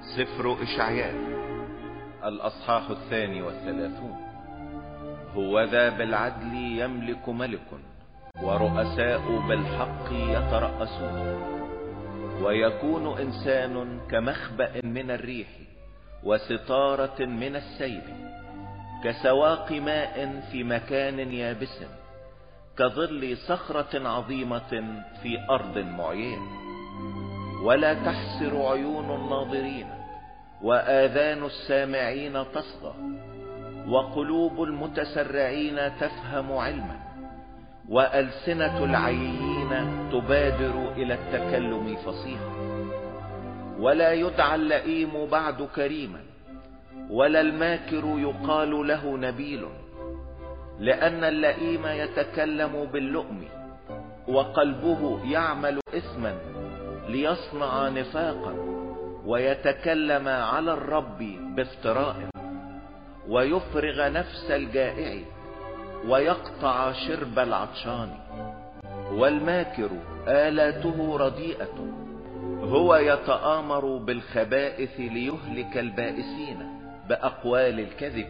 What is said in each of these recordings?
سفر إشعياء الأصحاح 32. هوذا بالعدل يملك ملك، ورؤساء بالحق يترأسون. ويكون إنسان كمخبأ من الريح، وستارة من السيل، كسواق ماء في مكان يابس، كظل صخرة عظيمة في أرض معيية. ولا تحسر عيون الناظرين، وآذان السامعين تصغى، وقلوب المتسرعين تفهم علما، وألسنة العيين تبادر إلى التكلم فصيحا. ولا يدعى اللئيم بعد كريما، ولا الماكر يقال له نبيل، لأن اللئيم يتكلم باللؤم، وقلبه يعمل إثما ليصنع نفاقا، ويتكلم على الرب بافتراء، ويفرغ نفس الجائع، ويقطع شرب العطشان. والماكر آلاته رديئة، هو يتآمر بالخبائث ليهلك البائسين بأقوال الكذب،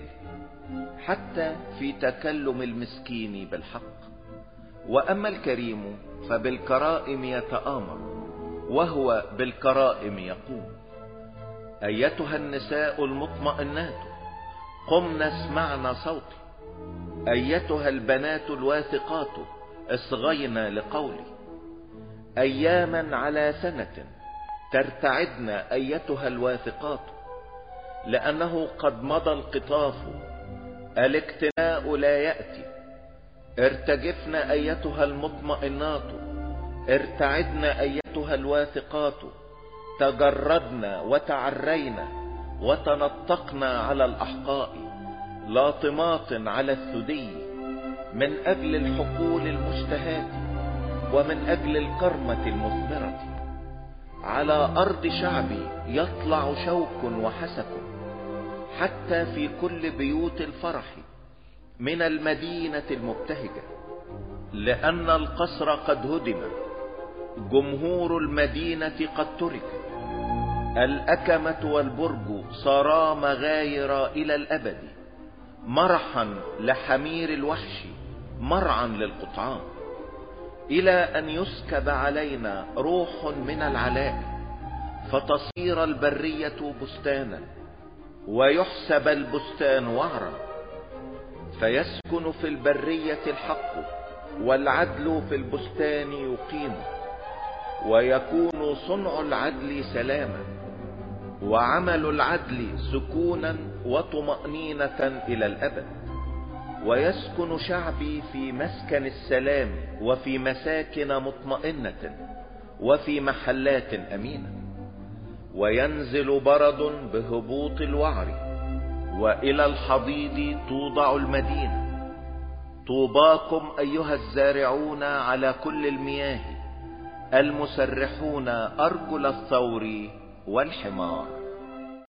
حتى في تكلم المسكين بالحق. وأما الكريم فبالكرائم يتآمر، وهو بالكرائم يقوم. أيتها النساء المطمئنات، قمن اسمعن صوتي. أيتها البنات الواثقات، اصغين لقولي. أياما على سنة ترتعدن أيتها الواثقات، لأنه قد مضى القطاف، الاكتناء لا يأتي. ارتجفن أيتها المطمئنات، ارتعدن أيتها الواثقات. تجردن وتعرين، وتنطقن على الأحقاء، لاطمات على الثدي، من أجل الحقول المشتهاة، ومن أجل الكرمة المثمرة. على أرض شعبي يطلع شوك وحسك، حتى في كل بيوت الفرح من المدينة المبتهجة. لأن القصر قد هدم، جمهور المدينة قد ترك. الأكمة والبرج صارا مغاير إلى الأبد، مرحا لحمير الوحش، مرعا للقطعان. إلى أن يسكب علينا روح من العلاء، فتصير البرية بستانا، ويحسب البستان وعرا. فيسكن في البرية الحق، والعدل في البستان يقيم. ويكون صنع العدل سلاما، وعمل العدل سكونا وطمأنينة إلى الأبد. ويسكن شعبي في مسكن السلام، وفي مساكن مطمئنة، وفي محلات أمينة. وينزل برد بهبوط الوعر، وإلى الحضيض توضع المدينة. طوباكم أيها الزارعون على كل المياه، المسرحون أرجل الثور والحمار.